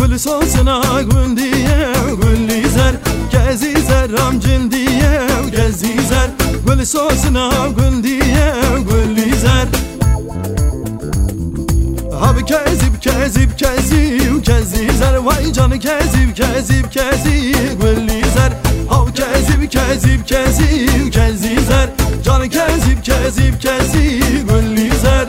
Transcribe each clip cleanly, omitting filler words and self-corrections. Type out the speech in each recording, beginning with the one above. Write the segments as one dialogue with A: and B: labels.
A: گل سوسنا گندیه گلی زر کزی زرم جندیه کزی زر گل سوسنا گندیه گلی زر هب کزیب کزیب کزی کزی زر وای جان کزیب کزیب کزی گلی زر هب کزیب کزیب کزی کزی زر جان کزیب کزیب کزی گلی زر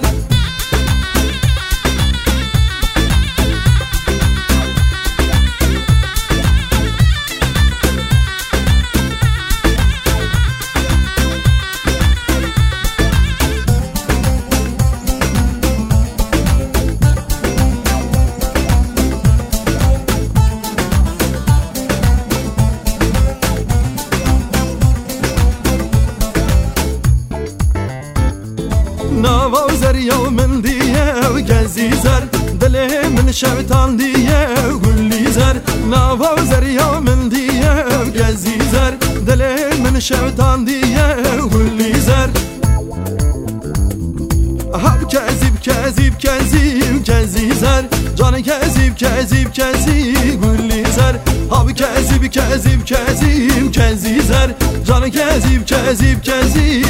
A: نوا زریا من دیه کزی زر دل من شبتان دیه گلی زر نوا زریا من دیه کزی زر دل من شبتان دیه گلی زر هب کزیب کزیب کزیب کزی زر جان کزیب کزیب کزی گلی زر هب کزیب کزیب کزیب کزی زر جان کزیب کزیب کزی